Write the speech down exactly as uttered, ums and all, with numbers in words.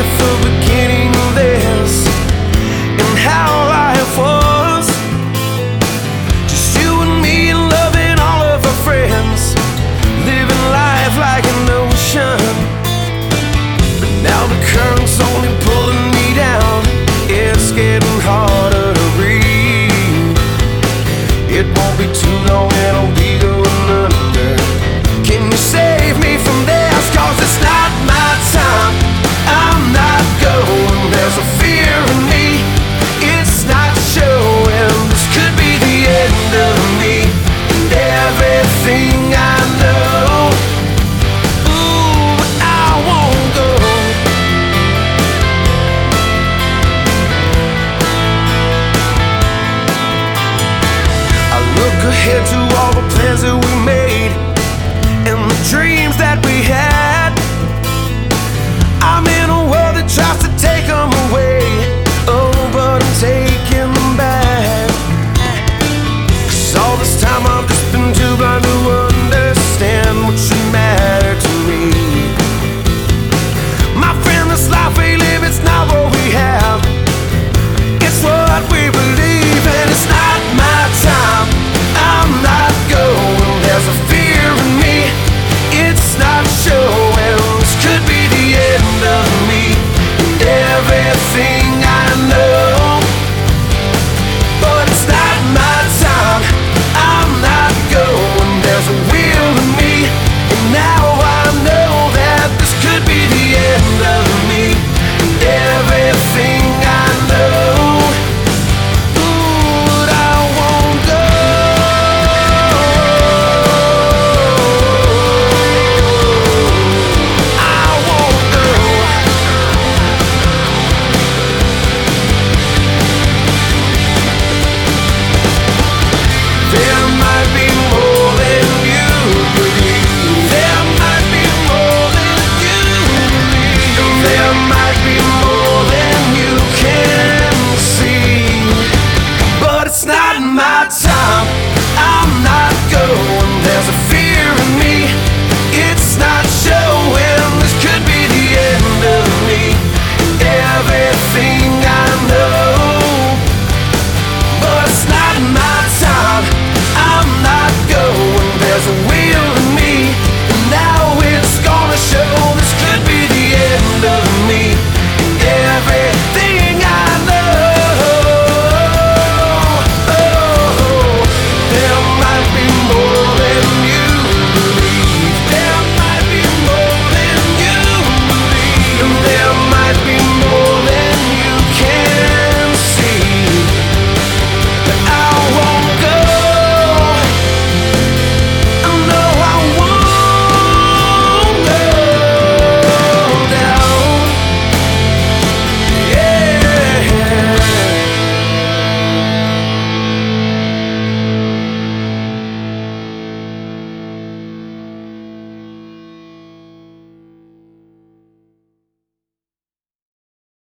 at the beginning of this and how life was. Just you and me and loving all of our friends, living life like an ocean. But now the current's only pulling me down. It's getting harder to breathe. It won't be too long and I'll be going under. Can you save me from this? Cause it's not my time, I'm not going. There's a fear in me, it's not showing. This could be the end of me and everything I know. Ooh, but I won't go. I look ahead to all the plans that we